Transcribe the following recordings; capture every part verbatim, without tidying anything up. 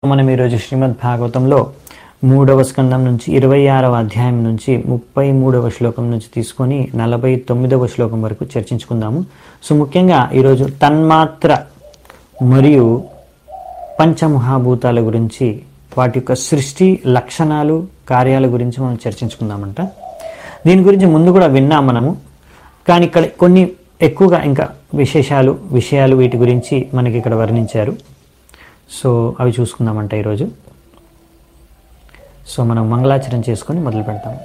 మనం ఈరోజు శ్రీమద్ భాగవతంలో మూడవ స్కందం నుంచి ఇరవై ఆరవ అధ్యాయం నుంచి ముప్పై మూడవ శ్లోకం నుంచి తీసుకొని నలభై తొమ్మిదవ శ్లోకం వరకు చర్చించుకుందాము. సో ముఖ్యంగా ఈరోజు తన్మాత్ర మరియు పంచమహాభూతాల గురించి, వాటి యొక్క సృష్టి లక్షణాలు కార్యాల గురించి మనం చర్చించుకుందామంట. దీని గురించి ముందు కూడా విన్నాం మనము, కానీ ఇక్కడ కొన్ని ఎక్కువగా ఇంకా విశేషాలు విషయాలు వీటి గురించి మనకి ఇక్కడ వర్ణించారు. సో అవి చూసుకుందామంట ఈరోజు. సో మనం మంగళాచరణ చేసుకొని మొదలు పెడతాం.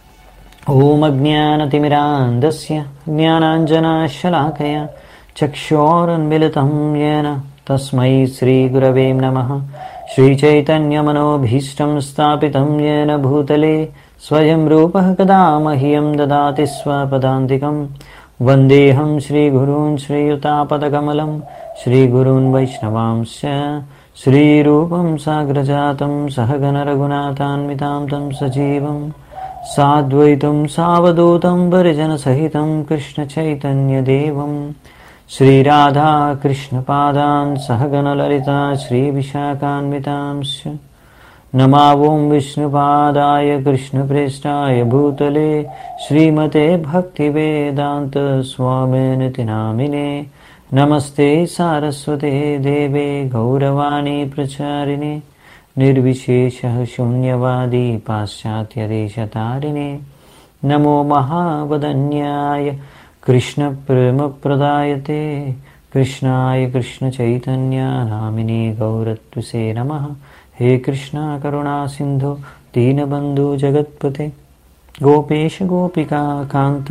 ఓం అజ్ఞానతిమిరాంధస్య జ్ఞానాంజనాశలాకయ చక్షోరున్మిళితం యేన తస్మై శ్రీగురవే నమః. శ్రీచైతన్యమనోభీష్టం స్థాపితం యేన భూతలే స్వయం రూపః కదా మహ్యం దదాతి స్వపదాంతికం. వందేహం శ్రీగురూన్ శ్రీయుతాపదకమలం శ్రీగురూన్ వైష్ణవాంశ్చ శ్రీరూపం సాగ్రజాతం సహగణ రఘునాథాన్వితాం తం సజీవం సాద్వైతం సావధూతం పరిజన సహితం కృష్ణ చైతన్య దేవం శ్రీరాధా కృష్ణ పాదాన్ సహగణ లలితా శ్రీ విశాఖాన్వితాంశ్చ. నమావోం విష్ణుపాదాయ కృష్ణప్రేష్టాయ భూతలే శ్రీమతే భక్తివేదాంత స్వామినితి నామినే. నమస్తే సారస్వతే దేవే గౌరవాణి ప్రచారిణే నిర్విశేష శూన్యవాది పాశ్చాత్యదేశతారిణే. నమో మహావదన్యాయ కృష్ణ ప్రేమప్రదాయతే కృష్ణాయ కృష్ణ చైతన్య నామినే గౌరత్వసే నమః. హే కృష్ణ కరుణా సింధు దీనబంధు జగత్పతే గోపేశ గోపికా కాంత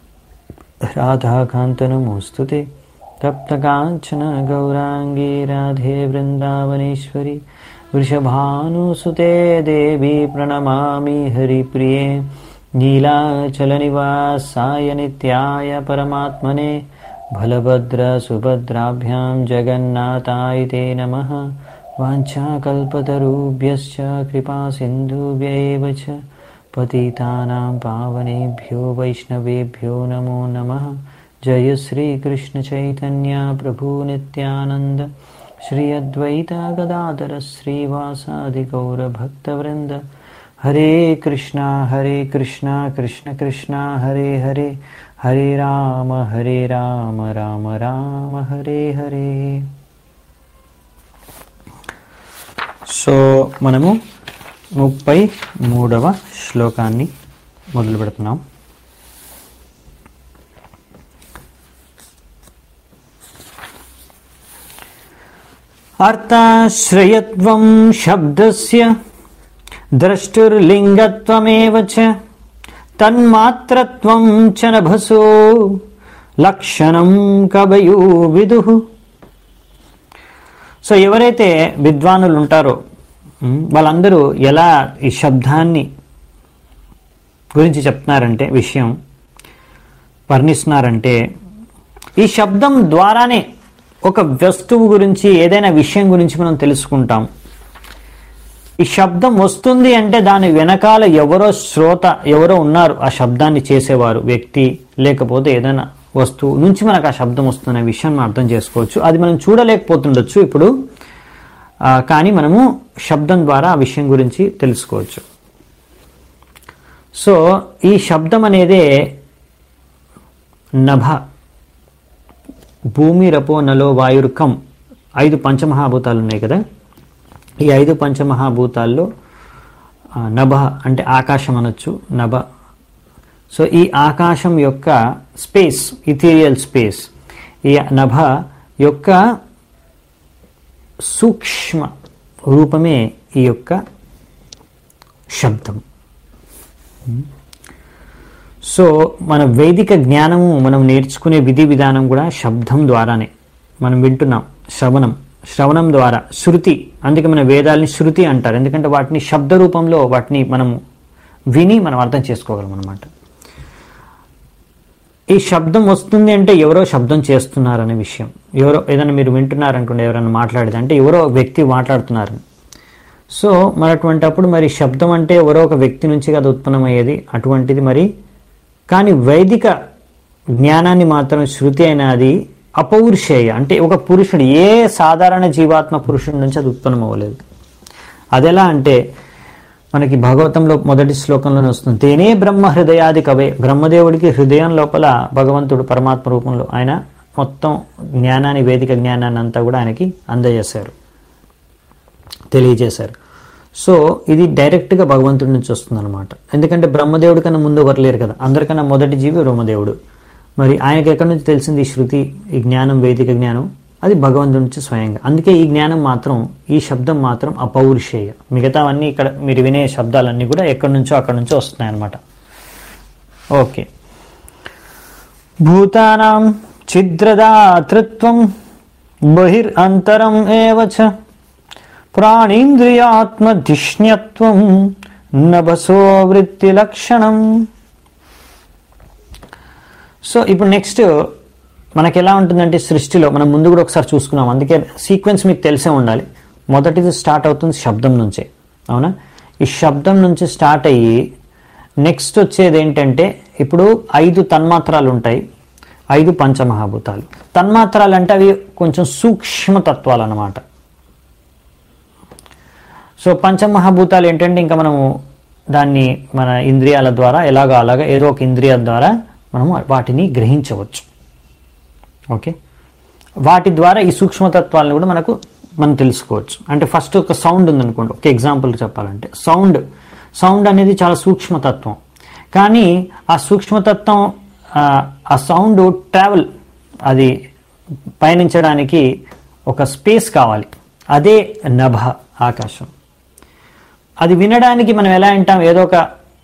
రాధాకాంత నమోస్తుతే. తప్త కాంచన గౌరాంగీ రాధే వృందావనేశ్వరి వృషభానుసుతే దేవి ప్రణమామి హరిప్రియే. నీలాచల నివాసాయ నిత్యాయ పరమాత్మనే బలభద్ర సుభద్రాభ్యాం జగన్నాథాయ తే నమః. వాంఛాకల్పతరుభ్యశ్చ కృపా సింధుభ్యైవ చ పతితానాం పావనేభ్యో వైష్ణవేభ్యో నమో నమః. జయ శ్రీ కృష్ణ చైతన్య ప్రభు నిత్యానంద శ్రీ అద్వైత గదాధర శ్రీవాసాది గౌర భక్తవృంద. హరే కృష్ణ హరే కృష్ణ కృష్ణ కృష్ణ హరే హరే హరే రామ హరే రామ రామ రామ హరే హరే. సో మనము ముప్పై మూడవ శ్లోకాన్ని మొదలు పెడుతున్నాం. అర్థాశ్రయత్వం శబ్దస్య ద్రష్టుర్లింగత్వమేవ చ తన్మాత్రత్వం చ నభసో లక్షణం కవయో విదుః. సో ఎవరైతే విద్వానులు ఉంటారో వాళ్ళందరూ ఎలా ఈ శబ్దాన్ని గురించి చెప్తున్నారంటే, విషయం వర్ణిస్తున్నారంటే, ఈ శబ్దం ద్వారానే ఒక వస్తువు గురించి ఏదైనా విషయం గురించి మనం తెలుసుకుంటాం. ఈ శబ్దం వస్తుంది అంటే దాని వెనకాల ఎవరో శ్రోత ఎవరో ఉన్నారు, ఆ శబ్దాన్ని చేసేవారు వ్యక్తి లేకపోతే ఏదైనా వస్తువు నుంచి మనకు ఆ శబ్దం వస్తున్న విషయం మనం అర్థం చేసుకోవచ్చు. అది మనం చూడలేకపోతుండొచ్చు ఇప్పుడు, కానీ మనము శబ్దం ద్వారా ఆ విషయం గురించి తెలుసుకోవచ్చు. సో ఈ శబ్దం అనేదే నభ భూమి రపో నలో వాయుర్కం ఐదు పంచమహాభూతాలు ఉన్నాయి కదా. ఈ ఐదు పంచమహాభూతాల్లో నభ అంటే ఆకాశం అనొచ్చు, నభ. సో ఈ ఆకాశం యొక్క స్పేస్, ఇథీరియల్ స్పేస్, ఈ నభ యొక్క సూక్ష్మ రూపమే ఈ యొక్క శబ్దం. సో మన వైదిక జ్ఞానము మనం నేర్చుకునే విధి విధానం కూడా శబ్దం ద్వారానే. మనం వింటున్నాం, శ్రవణం, శ్రవణం ద్వారా శృతి. అందుకే మన వేదాలని శృతి అంటారు, ఎందుకంటే వాటిని శబ్ద రూపంలో వాటిని మనము విని మనం అర్థం చేసుకోగలం అన్నమాట. ఈ శబ్దం వస్తుంది అంటే ఎవరో శబ్దం చేస్తున్నారనే విషయం. ఎవరో ఏదైనా మీరు వింటున్నారనుకోండి, ఎవరైనా మాట్లాడేది అంటే ఎవరో వ్యక్తి మాట్లాడుతున్నారు. సో మరి అటువంటిప్పుడు మరి శబ్దం అంటే ఎవరో ఒక వ్యక్తి నుంచి కదా ఉత్పన్నమయ్యేది, అటువంటిది మరి. కానీ వైదిక జ్ఞానాన్ని మాత్రం శృతి అయిన అది అపౌరుషేయ అంటే ఒక పురుషుడు, ఏ సాధారణ జీవాత్మ పురుషుడి నుంచి అది ఉత్పన్నం అవ్వలేదు. అదెలా అంటే మనకి భాగవతంలో మొదటి శ్లోకంలోనే వస్తుంది, తేనే బ్రహ్మ హృదయాది కవే. బ్రహ్మదేవుడికి హృదయం లోపల భగవంతుడు పరమాత్మ రూపంలో ఆయన మొత్తం జ్ఞానాన్ని, వేదిక జ్ఞానాన్ని అంతా కూడా ఆయనకి అందజేశారు, తెలియజేశారు. సో ఇది డైరెక్ట్గా భగవంతుడి నుంచి వస్తుంది అనమాట. ఎందుకంటే బ్రహ్మదేవుడి కన్నా ముందు ఎవరు లేరు కదా, అందరికన్నా మొదటి జీవి బ్రహ్మదేవుడు. మరి ఆయనకి ఎక్కడి నుంచి తెలిసింది ఈ శృతి, ఈ జ్ఞానం, వేదిక జ్ఞానం? అది భగవంతుడి నుంచి స్వయంగా. అందుకే ఈ జ్ఞానం మాత్రం, ఈ శబ్దం మాత్రం అపౌరుషేయ. మిగతావన్నీ ఇక్కడ మీరు వినే శబ్దాలన్నీ కూడా ఎక్కడి నుంచో అక్కడి నుంచో వస్తున్నాయి అన్నమాట. ఓకే. భూతానాం ఛిద్రదాతృత్వం బహిర్ అంతరం ఏవచ ప్రాణీంద్రియాత్మధిష్ణ్యత్వం నభసో వృత్తి లక్షణం. సో ఇప్పుడు నెక్స్ట్ మనకి ఎలా ఉంటుందంటే సృష్టిలో మనం ముందు కూడా ఒకసారి చూసుకున్నాం, అందుకే సీక్వెన్స్ మీకు తెలిసే ఉండాలి. మొదటిది స్టార్ట్ అవుతుంది శబ్దం నుంచే, అవునా? ఈ శబ్దం నుంచి స్టార్ట్ అయ్యి నెక్స్ట్ వచ్చేది ఏంటంటే ఇప్పుడు ఐదు తన్మాత్రాలు ఉంటాయి, ఐదు పంచమహాభూతాలు. తన్మాత్రాలు అంటే అవి కొంచెం సూక్ష్మతత్వాలు అన్నమాట. సో పంచమహాభూతాలు ఏంటంటే ఇంకా మనము దాన్ని మన ఇంద్రియాల ద్వారా ఎలాగో అలాగా ఏదో ఒక ఇంద్రియ ద్వారా మనము వాటిని గ్రహించవచ్చు. ఓకే, వాటి ద్వారా ఈ సూక్ష్మతత్వాలను కూడా మనకు మనం తెలుసుకోవచ్చు. అంటే ఫస్ట్ ఒక సౌండ్ ఉందనుకోండి, ఒక ఎగ్జాంపుల్ చెప్పాలంటే సౌండ్ సౌండ్ అనేది చాలా సూక్ష్మతత్వం. కానీ ఆ సూక్ష్మతత్వం ఆ సౌండ్ ట్రావెల్, అది పయనించడానికి ఒక స్పేస్ కావాలి, అదే నభ, ఆకాశం. అది వినడానికి మనం ఎలా అంటాం, ఏదో ఒక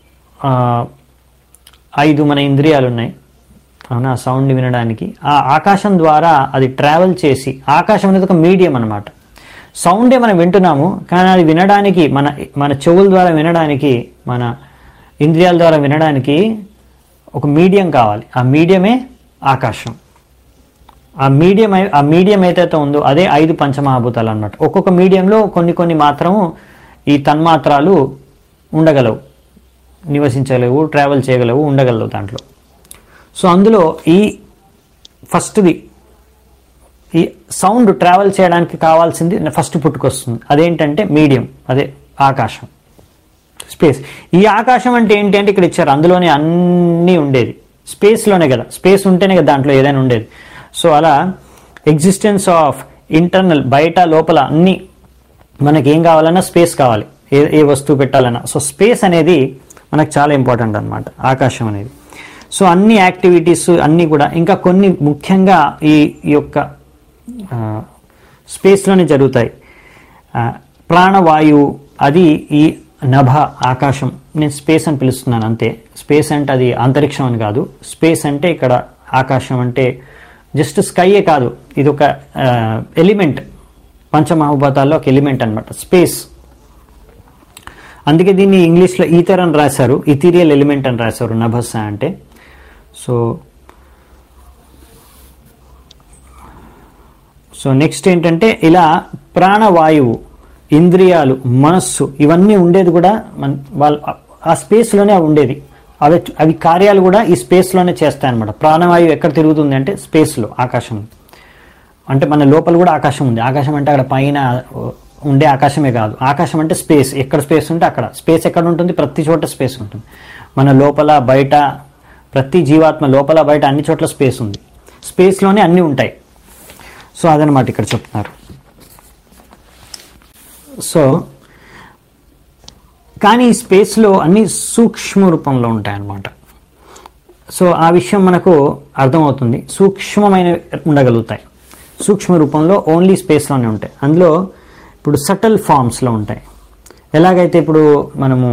ఐదు మన ఇంద్రియాలు ఉన్నాయి, అవునా? సౌండ్ వినడానికి ఆ ఆకాశం ద్వారా అది ట్రావెల్ చేసి, ఆకాశం అనేది ఒక మీడియం అన్నమాట. సౌండే మనం వింటున్నాము, కానీ అది వినడానికి మన మన చెవుల ద్వారా వినడానికి, మన ఇంద్రియాల ద్వారా వినడానికి ఒక మీడియం కావాలి. ఆ మీడియమే ఆకాశం. ఆ మీడియం ఆ మీడియం ఏదైతే ఉందో అదే ఐదు పంచమహాభూతాలు అన్నమాట. ఒక్కొక్క మీడియంలో కొన్ని కొన్ని మాత్రము ఈ తన్మాత్రాలు ఉండగలవు, నివసించగలవు, ట్రావెల్ చేయగలవు, ఉండగలవు దాంట్లో. సో అందులో ఈ ఫస్ట్ది ఈ సౌండ్ ట్రావెల్ చేయడానికి కావాల్సింది ఫస్ట్ పుట్టుకొస్తుంది, అదేంటంటే మీడియం, అదే ఆకాశం, స్పేస్. ఈ ఆకాశం అంటే ఏంటి అంటే ఇక్కడ ఇచ్చారు, అందులోనే అన్నీ ఉండేది, స్పేస్లోనే కదా, స్పేస్ ఉంటేనే కదా దాంట్లో ఏదైనా ఉండేది. సో అలా ఎగ్జిస్టెన్స్ ఆఫ్ ఇంటర్నల్, బయట లోపల అన్నీ మనకి ఏం కావాలన్నా స్పేస్ కావాలి, ఏ ఏ వస్తువు పెట్టాలన్నా. సో స్పేస్ అనేది మనకు చాలా ఇంపార్టెంట్ అన్నమాట, ఆకాశం అనేది. సో అన్ని యాక్టివిటీస్ అన్నీ కూడా, ఇంకా కొన్ని ముఖ్యంగా ఈ యొక్క స్పేస్లోనే జరుగుతాయి. ప్రాణవాయువు అది ఈ నభ, ఆకాశం. నేను స్పేస్ అని పిలుస్తున్నాను అంతే. స్పేస్ అంటే అది అంతరిక్షం అని కాదు. స్పేస్ అంటే ఇక్కడ ఆకాశం అంటే జస్ట్ స్కైయే కాదు, ఇది ఒక ఎలిమెంట్, పంచమహాభూతాల్లో ఒక ఎలిమెంట్ అన్నమాట స్పేస్. అందుకే దీన్ని ఇంగ్లీష్లో ఈథర్ అని రాశారు, ఇథీరియల్ ఎలిమెంట్ అని రాశారు నభస అంటే. సో సో నెక్స్ట్ ఏంటంటే ఇలా ప్రాణవాయువు, ఇంద్రియాలు, మనస్సు ఇవన్నీ ఉండేది కూడా మన వాళ్ళ ఆ స్పేస్లోనే అవి ఉండేది. అవి అవి కార్యాలు కూడా ఈ స్పేస్లోనే చేస్తాయన్నమాట. ప్రాణవాయువు ఎక్కడ తిరుగుతుంది అంటే స్పేస్లో, ఆకాశం. అంటే మన లోపల కూడా ఆకాశం ఉంది. ఆకాశం అంటే అక్కడ పైన ఉండే ఆకాశమే కాదు, ఆకాశం అంటే స్పేస్. ఎక్కడ స్పేస్ ఉంటే అక్కడ స్పేస్ ఎక్కడ ఉంటుంది, ప్రతి చోట స్పేస్ ఉంటుంది. మన లోపల బయట, ప్రతి జీవాత్మ లోపల బయట అన్ని చోట్ల స్పేస్ ఉంది. స్పేస్లోనే అన్నీ ఉంటాయి. సో అదనమాట ఇక్కడ చెప్తున్నారు. సో కానీ ఈ స్పేస్లో అన్ని సూక్ష్మ రూపంలో ఉంటాయన్నమాట. సో ఆ విషయం మనకు అర్థమవుతుంది. సూక్ష్మమైన ఉండగలుగుతాయి, సూక్ష్మ రూపంలో ఓన్లీ స్పేస్లోనే ఉంటాయి. అందులో ఇప్పుడు సటల్ ఫామ్స్లో ఉంటాయి. ఎలాగైతే ఇప్పుడు మనము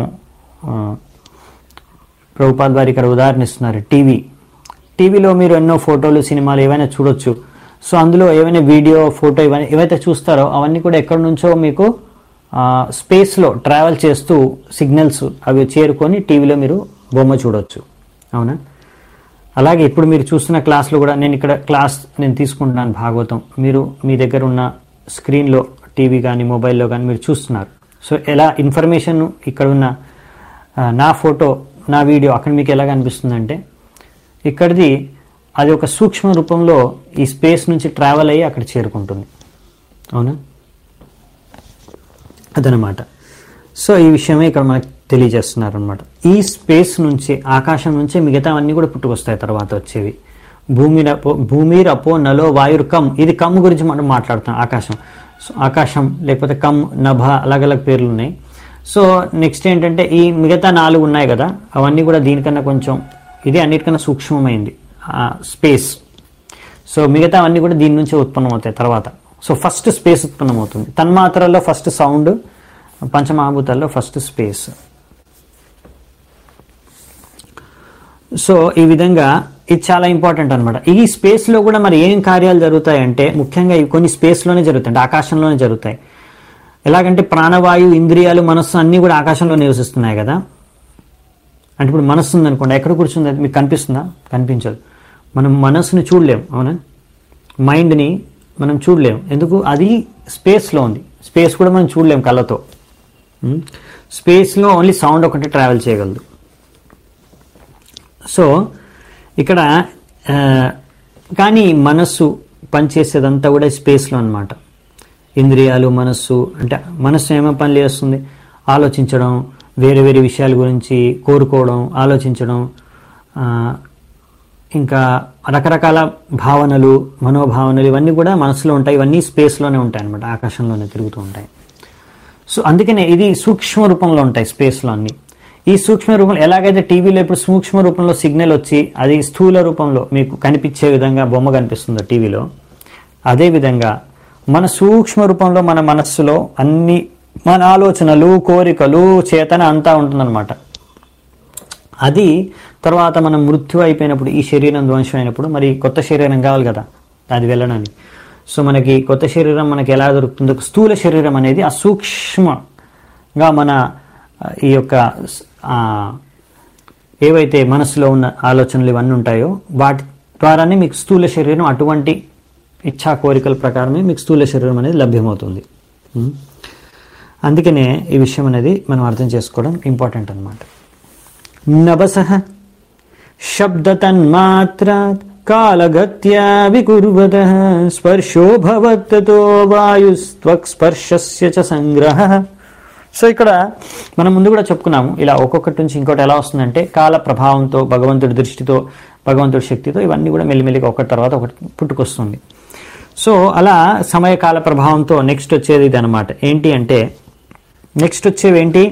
ప్రభుపాద్ వారి ఇక్కడ ఉదాహరణ ఇస్తున్నారు, టీవీ. టీవీలో మీరు ఎన్నో ఫోటోలు, సినిమాలు ఏవైనా చూడొచ్చు. సో అందులో ఏవైనా వీడియో, ఫోటో ఇవన్నీ ఏవైతే చూస్తారో అవన్నీ కూడా ఎక్కడి నుంచో మీకు స్పేస్లో ట్రావెల్ చేస్తూ సిగ్నల్స్ అవి చేరుకొని టీవీలో మీరు బొమ్మ చూడవచ్చు, అవునా? అలాగే ఇప్పుడు మీరు చూస్తున్న క్లాస్లో కూడా, నేను ఇక్కడ క్లాస్ నేను తీసుకుంటున్నాను భాగవతం, మీరు మీ దగ్గర ఉన్న స్క్రీన్లో టీవీ కానీ మొబైల్లో కానీ మీరు చూస్తున్నారు. సో ఎలా ఇన్ఫర్మేషన్ ఇక్కడ ఉన్న నా ఫోటో, నా వీడియో అక్కడ మీకు ఎలా కనిపిస్తుందంటే, ఇక్కడిది అది ఒక సూక్ష్మ రూపంలో ఈ స్పేస్ నుంచి ట్రావెల్ అయ్యి అక్కడ చేరుకుంటుంది, అవునా? అదనమాట. సో ఈ విషయమే ఇక్కడ మనకు తెలియజేస్తున్నారు అనమాట. ఈ స్పేస్ నుంచి, ఆకాశం నుంచే మిగతా అన్నీ కూడా పుట్టుకొస్తాయి తర్వాత వచ్చేవి. భూమి భూమి రపో నలో వాయుర్ కమ్, ఇది కమ్ గురించి మనం మాట్లాడుతాం. ఆకాశం, సో ఆకాశం లేకపోతే కమ్, నభ, అలగలగ్ పేర్లు ఉన్నాయి. సో నెక్స్ట్ ఏంటంటే ఈ మిగతా నాలుగు ఉన్నాయి కదా, అవన్నీ కూడా దీనికన్నా కొంచెం, ఇది అన్నిటికన్నా సూక్ష్మమైంది స్పేస్. సో మిగతా అవన్నీ కూడా దీని నుంచే ఉత్పన్నమవుతాయి తర్వాత. సో ఫస్ట్ స్పేస్ ఉత్పన్నమవుతుంది. తన్మాత్రల్లో ఫస్ట్ సౌండ్, పంచమహాభూతాల్లో ఫస్ట్ స్పేస్. సో ఈ విధంగా ఇది చాలా ఇంపార్టెంట్ అనమాట. ఈ స్పేస్లో కూడా మరి ఏం కార్యాలు జరుగుతాయంటే ముఖ్యంగా ఇవి కొన్ని స్పేస్లోనే జరుగుతాయి, ఆకాశంలోనే జరుగుతాయి. ఎలాగంటే ప్రాణవాయు, ఇంద్రియాలు, మనస్సు అన్నీ కూడా ఆకాశంలో నివసిస్తున్నాయి కదా. అంటే ఇప్పుడు మనస్సు ఉందనుకోండి, ఎక్కడ కూర్చుంది? అది మీకు కనిపిస్తుందా? కనిపించదు. మనం మనస్సుని చూడలేం, అవునా? మైండ్ని మనం చూడలేం. ఎందుకు? అది స్పేస్లో ఉంది. స్పేస్ కూడా మనం చూడలేం కళ్ళతో. స్పేస్లో ఓన్లీ సౌండ్ ఒకటి ట్రావెల్ చేయగలదు. సో ఇక్కడ కానీ మనస్సు పనిచేసేదంతా కూడా స్పేస్లో అనమాట. ఇంద్రియాలు, మనస్సు, అంటే మనస్సు ఏమో పని చేస్తుంది? ఆలోచించడం, వేరే వేరే విషయాల గురించి కోరుకోవడం, ఆలోచించడం, ఇంకా రకరకాల భావనలు, మనోభావనలు, ఇవన్నీ కూడా మనసులో ఉంటాయి. ఇవన్నీ స్పేస్లోనే ఉంటాయి అనమాట, ఆకాశంలోనే తిరుగుతూ ఉంటాయి. సో అందుకనే ఇది సూక్ష్మ రూపంలో ఉంటాయి స్పేస్లో అన్నీ. ఈ సూక్ష్మ రూపంలో ఎలాగైతే టీవీలో ఇప్పుడు సూక్ష్మ రూపంలో సిగ్నల్ వచ్చి అది స్థూల రూపంలో మీకు కనిపించే విధంగా బొమ్మ కనిపిస్తుందో టీవీలో, అదేవిధంగా మన సూక్ష్మ రూపంలో మన మనస్సులో అన్ని మన ఆలోచనలు, కోరికలు, చేతన అంతా ఉంటుందన్నమాట. అది తర్వాత మనం మృత్యు అయిపోయినప్పుడు, ఈ శరీరం ధ్వంసం అయినప్పుడు మరి కొత్త శరీరం కావాలి కదా అది వెళ్ళడానికి. సో మనకి కొత్త శరీరం మనకి ఎలా దొరుకుతుందో, స్థూల శరీరం అనేది ఆ సూక్ష్మంగా మన ఈ యొక్క ఏవైతే మనసులో ఉన్న ఆలోచనలు ఇవన్నీ ఉంటాయో వాటి ద్వారానే మీకు స్థూల శరీరం, అటువంటి ఇచ్ఛా కోరికల ప్రకారమే మీకు స్థూల శరీరం అనేది లభ్యమవుతుంది. అందుకనే ఈ విషయం అనేది మనం అర్థం చేసుకోవడం ఇంపార్టెంట్ అన్నమాట. నభసః శబ్దతన్మాత్రాత్ కాలగత్యా వికుర్వతః స్పర్శో భవత్తతో వాయుస్త్వక్ స్పర్శస్య చ సంగ్రహః. సో ఇక్కడ మనం ముందు కూడా చెప్పుకున్నాము, ఇలా ఒక్కొక్కటి నుంచి ఇంకోటి ఎలా వస్తుందంటే కాల ప్రభావంతో, భగవంతుడి దృష్టితో, భగవంతుడి శక్తితో ఇవన్నీ కూడా మెల్లిమెల్లిగా ఒకటి తర్వాత ఒకటి పుట్టుకొస్తుంది. సో అలా సమయకాల ప్రభావంతో నెక్స్ట్ వచ్చేది ఇది అనమాట. ఏంటి అంటే నెక్స్ట్ వచ్చేవి ఏంటి?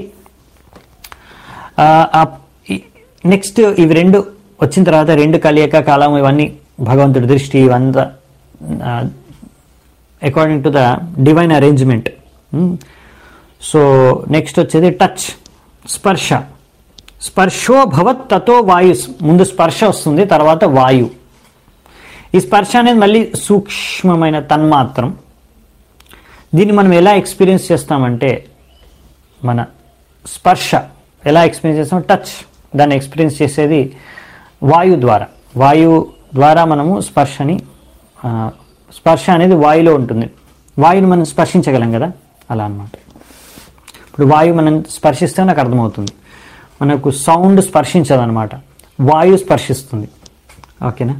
నెక్స్ట్ ఇవి రెండు వచ్చిన తర్వాత రెండు కలియక కాలం ఇవన్నీ భగవంతుడి దృష్టి ఇవంతా according to the divine arrangement. So next వచ్చేది టచ్, స్పర్శ. స్పర్శో భవత్ తతో వాయు, ముందు స్పర్శ వస్తుంది, తర్వాత వాయు. ఈ స్పర్శ అనేది మళ్ళీ సూక్ష్మమైన తన్మాత్రం. దీన్ని మనం ఎలా ఎక్స్పీరియన్స్ చేస్తామంటే, మన స్పర్శ ఎలా ఎక్స్పీరియన్స్ చేస్తాం? టచ్. దాన్ని ఎక్స్పీరియన్స్ చేసేది వాయు ద్వారా. వాయు ద్వారా మనము స్పర్శని, స్పర్శ అనేది వాయులో ఉంటుంది. వాయుని మనం స్పర్శించగలం కదా, అలా అన్నమాట. ఇప్పుడు వాయువు మనం స్పర్శిస్తే నాకు అర్థమవుతుంది. మనకు సౌండ్ స్పర్శించదు అనమాట, వాయువు స్పర్శిస్తుంది. ఓకేనా?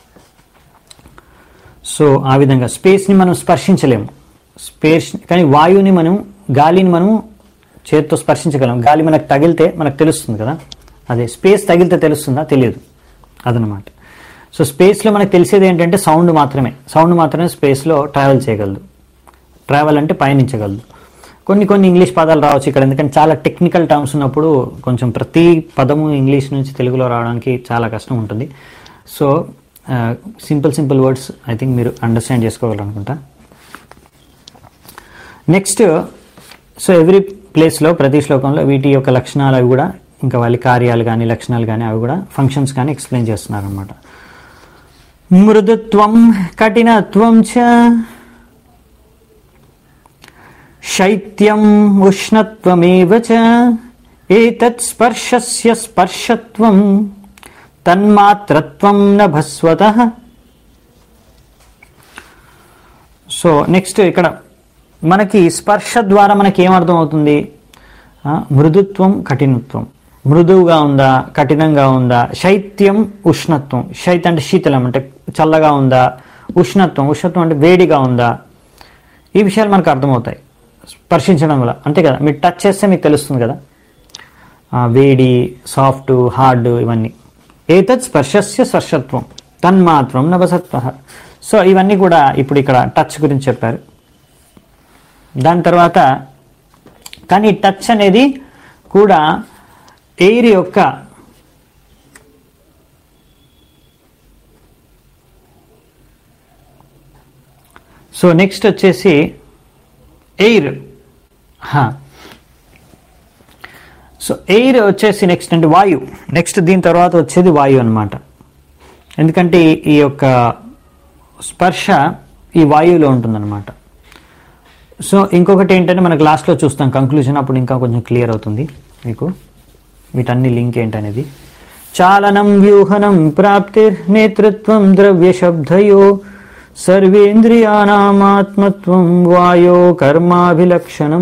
సో ఆ విధంగా స్పేస్ని మనం స్పర్శించలేము. స్పేస్ కానీ వాయువుని మనం, గాలిని మనం చేతితో స్పర్శించగలం. గాలి మనకు తగిలితే మనకు తెలుస్తుంది కదా. అదే స్పేస్ తగిలితే తెలుస్తుందా? తెలియదు. అదనమాట. సో స్పేస్లో మనకు తెలిసేది ఏంటంటే సౌండ్ మాత్రమే. సౌండ్ మాత్రమే స్పేస్లో ట్రావెల్ చేయగలదు. ట్రావెల్ అంటే పయనించగలదు. కొన్ని కొన్ని ఇంగ్లీష్ పదాలు రావచ్చు ఇక్కడ, ఎందుకంటే చాలా టెక్నికల్ టర్మ్స్ ఉన్నప్పుడు కొంచెం ప్రతి పదము ఇంగ్లీష్ నుంచి తెలుగులో రావడానికి చాలా కష్టం ఉంటుంది. So simple simple words I think మీరు అండర్స్టాండ్ చేసుకోవాలనుకుంటా. నెక్స్ట్, సో ఎవ్రీ ప్లేస్లో, ప్రతి శ్లోకంలో వీటి యొక్క లక్షణాలు అవి కూడా, ఇంకా వాళ్ళ కార్యాలు కానీ లక్షణాలు కానీ అవి కూడా, ఫంక్షన్స్ కానీ ఎక్స్ప్లెయిన్ చేస్తున్నారు అనమాట. మృదుత్వం కఠినత్వం చ శైత్యం ఉష్ణత్వమేవ చ ఏతత్ స్పర్శస్య స్పర్శత్వం తన్మాత్రత్వం నభస్వతః. సో నెక్స్ట్ ఇక్కడ మనకి స్పర్శ ద్వారా మనకి ఏమర్థం అవుతుంది? మృదుత్వం, కఠినత్వం. మృదువుగా ఉందా, కఠినంగా ఉందా? శైత్యం, ఉష్ణత్వం. శైత్ అంటే శీతలం, అంటే చల్లగా ఉందా? ఉష్ణత్వం, ఉష్ణత్వం అంటే వేడిగా ఉందా? ఈ విషయాలు మనకు అర్థమవుతాయి. స్పర్శించడం వల్ల, అంతే కదా, మీరు టచ్ చేస్తే మీకు తెలుస్తుంది కదా వేడి, సాఫ్ట్, హార్డ్, ఇవన్నీ. ఏతత్ స్పర్శస్య స్పర్శత్వం తన్మాత్రం నవసత్వ. సో ఇవన్నీ కూడా ఇప్పుడు ఇక్కడ టచ్ గురించి చెప్పారు. దాని తర్వాత కానీ టచ్ అనేది కూడా ఎయిర్ యొక్క సో నెక్స్ట్ వచ్చేసి ఎయిర్. సో ఎయిర్ వచ్చేసి నెక్స్ట్ అంటే వాయు. నెక్స్ట్ దీని తర్వాత వచ్చేది వాయు అన్నమాట. ఎందుకంటే ఈ యొక్క స్పర్శ ఈ వాయువులో ఉంటుందన్నమాట. సో ఇంకొకటి ఏంటంటే మనకు లాస్ట్లో చూస్తాం కంక్లూజన్, అప్పుడు ఇంకా కొంచెం క్లియర్ అవుతుంది మీకు వీటన్ని లింక్ ఏంటనేది. చాలనం వ్యూహనం ప్రాప్తిర్ నేతృత్వం ద్రవ్య శబ్దయో సర్వేంద్రియానామాత్మత్వం వాయో కర్మాభిలక్షణం.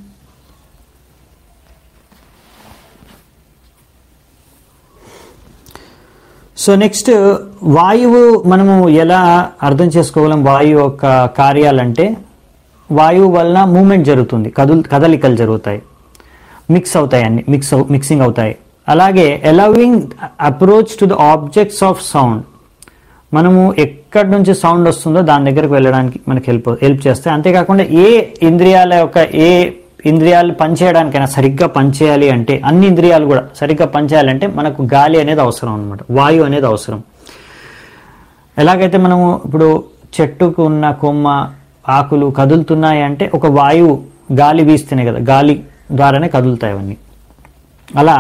సో నెక్స్ట్ వాయువు మనము ఎలా అర్థం చేసుకోగలం? వాయువు యొక్క కార్యాలంటే వాయువు వలన మూమెంట్ జరుగుతుంది, కదులు కదలికలు జరుగుతాయి, మిక్స్ అవుతాయి, అన్ని మిక్స్ మిక్సింగ్ అవుతాయి. అలాగే allowing approach to the objects of sound, మనము ఎక్కడి నుంచి సౌండ్ వస్తుందో దాని దగ్గరకు వెళ్ళడానికి మనకి హెల్ప్ హెల్ప్ చేస్తాయి. అంతేకాకుండా ఏ ఇంద్రియాల యొక్క ఏ ఇంద్రియాలు పనిచేయడానికైనా సరిగ్గా పనిచేయాలి అంటే, అన్ని ఇంద్రియాలు కూడా సరిగ్గా పనిచేయాలంటే మనకు గాలి అనేది అవసరం అనమాట, వాయువు అనేది అవసరం. ఎలాగైతే మనము ఇప్పుడు చెట్టుకు ఉన్న కొమ్మ, ఆకులు కదులుతున్నాయి అంటే ఒక వాయువు గాలి వీస్తేనే కదా, గాలి ద్వారానే కదులుతాయి అవన్నీ. అలా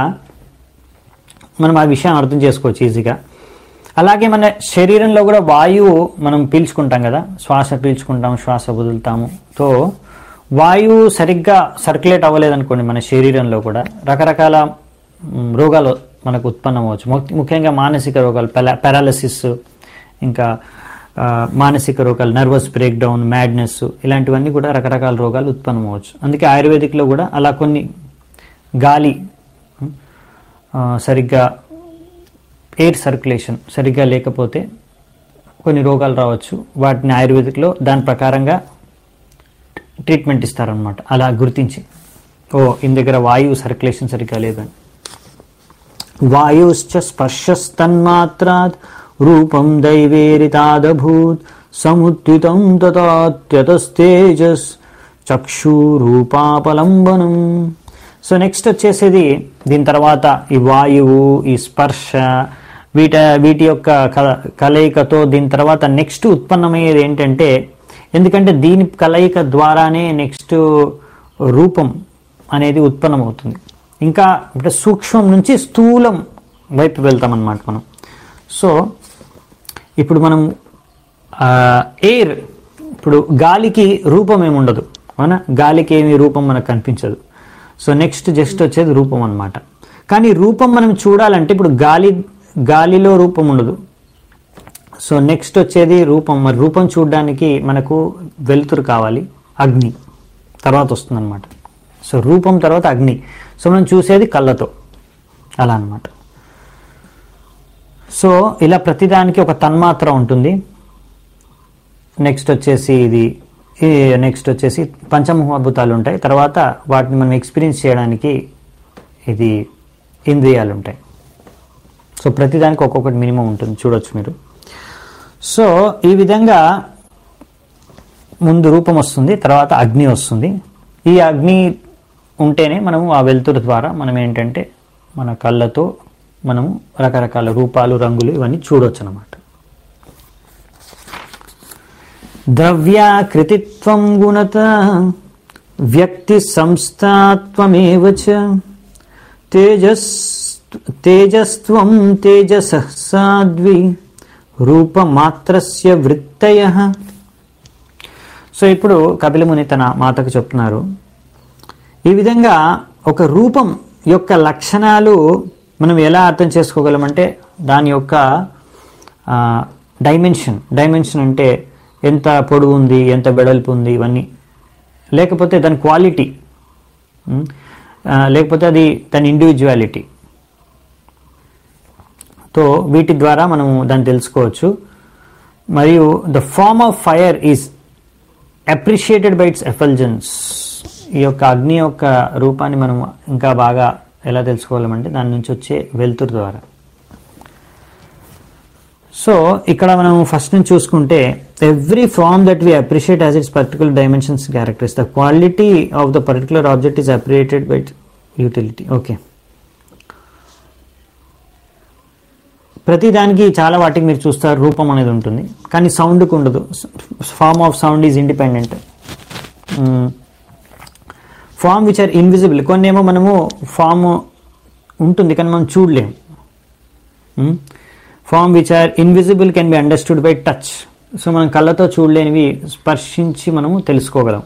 మనం ఆ విషయాన్ని అర్థం చేసుకోవచ్చు ఈజీగా. అలాగే మన శరీరంలో కూడా వాయువు మనం పీల్చుకుంటాం కదా, శ్వాస పీల్చుకుంటాం, శ్వాస వదులుతాము. సో వాయువు సరిగ్గా సర్క్యులేట్ అవ్వలేదనుకోండి మన శరీరంలో కూడా రకరకాల రోగాలు మనకు ఉత్పన్నమవచ్చు. ముఖ్యంగా మానసిక రోగాలు, పారాలసిస్, ఇంకా మానసిక రోగాలు, నర్వస్ బ్రేక్ డౌన్, మ్యాడ్నెస్, ఇలాంటివన్నీ కూడా రకరకాల రోగాలు ఉత్పన్నమవచ్చు. అందుకే ఆయుర్వేదిక్లో కూడా అలా కొన్ని గాలి సరిగ్గా, ఎయిర్ సర్క్యులేషన్ సరిగ్గా లేకపోతే కొన్ని రోగాలు రావచ్చు. వాటిని ఆయుర్వేదిక్లో దాని ప్రకారంగా ట్రీట్మెంట్ ఇస్తారనమాట, అలా గుర్తించి, ఓ ఇంత దగ్గర వాయువు సర్క్యులేషన్ సరిగ్గా లేదని. వాయుశ్చ స్పర్శస్తన్మాత్రాత్ రూపం దైవేరితాదభూత్ సముత్థితం తతస్తేజస్ చక్షు రూపాపలంబనం. సో నెక్స్ట్ వచ్చేసేది దీని తర్వాత ఈ వాయువు, ఈ స్పర్శ, వీట వీటి యొక్క కలయికతో దీని తర్వాత నెక్స్ట్ ఉత్పన్నమయ్యేది ఏంటంటే, ఎందుకంటే దీని కలయిక ద్వారానే నెక్స్ట్ రూపం అనేది ఉత్పన్నమవుతుంది. ఇంకా అంటే సూక్ష్మం నుంచి స్థూలం వైపు వెళ్తామన్నమాట మనం. సో ఇప్పుడు మనం ఎయిర్, ఇప్పుడు గాలికి రూపం ఏమి ఉండదు, అవునా, గాలికి ఏమి రూపం మనకు కనిపించదు. సో నెక్స్ట్ జస్ట్ వచ్చేది రూపం అన్నమాట. కానీ రూపం మనం చూడాలంటే ఇప్పుడు గాలి గాలిలో రూపం ఉండదు. సో నెక్స్ట్ వచ్చేది రూపం. మరి రూపం చూడడానికి మనకు వెలుతురు కావాలి, అగ్ని తర్వాత వస్తుందన్నమాట. సో రూపం తర్వాత అగ్ని. సో మనం చూసేది కళ్ళతో, అలా అన్నమాట. సో ఇలా ప్రతిదానికి ఒక తన్మాత్ర ఉంటుంది. నెక్స్ట్ వచ్చేసి ఇది నెక్స్ట్ వచ్చేసి పంచమహాభూతాలు ఉంటాయి. తర్వాత వాటిని మనం ఎక్స్పీరియన్స్ చేయడానికి ఇది ఇంద్రియాలు ఉంటాయి. సో ప్రతిదానికి ఒక్కొక్కటి మినిమం ఉంటుంది, చూడొచ్చు మీరు. సో ఈ విధంగా ముందు రూపం వస్తుంది, తర్వాత అగ్ని వస్తుంది. ఈ అగ్ని ఉంటేనే మనము ఆ వెలుతురు ద్వారా మనం ఏంటంటే మన కళ్ళతో మనము రకరకాల రూపాలు, రంగులు ఇవన్నీ చూడొచ్చు అన్నమాట. ద్రవ్యాకృతిత్వం గుణత వ్యక్తి సంస్థాత్వమేవ చ తేజస్ తేజస్త్వం తేజసః సాద్వి రూపమాత్రస్య వృత్తయః. సో ఇప్పుడు కపిలముని తన మాతకు చెప్తున్నారు, ఈ విధంగా ఒక రూపం యొక్క లక్షణాలు మనం ఎలా అర్థం చేసుకోగలమంటే దాని యొక్క డైమెన్షన్. డైమెన్షన్ అంటే ఎంత పొడవు ఉంది, ఎంత వెడల్పు ఉంది, ఇవన్నీ. లేకపోతే దాని క్వాలిటీ, లేకపోతే అది దాని ఇండివిజువాలిటీ. తో వీటి ద్వారా మనము దాన్ని తెలుసుకోవచ్చు. మరియు the form of fire is appreciated by its effulgence. ఈ యొక్క అగ్ని యొక్క రూపాన్ని మనం ఇంకా బాగా ఎలా తెలుసుకోవాలంటే దాని నుంచి వచ్చే వెలుతురు ద్వారా. సో ఇక్కడ మనం ఫస్ట్ నుంచి చూసుకుంటే every form that we appreciate as its particular dimensions characters the quality of the particular object is appreciated by utility. Okay, ప్రతి దానికి చాలా వాటికి మీరు చూస్తారు రూపం అనేది ఉంటుంది, కానీ సౌండ్కి ఉండదు. Form of sound is independent. Form which are invisible, కొన్ని ఏమో మనము ఫామ్ ఉంటుంది కానీ మనం చూడలేము. Form which are invisible can be understood by touch. So మనం కళ్ళతో చూడలేనివి స్పర్శించి మనము తెలుసుకోగలం.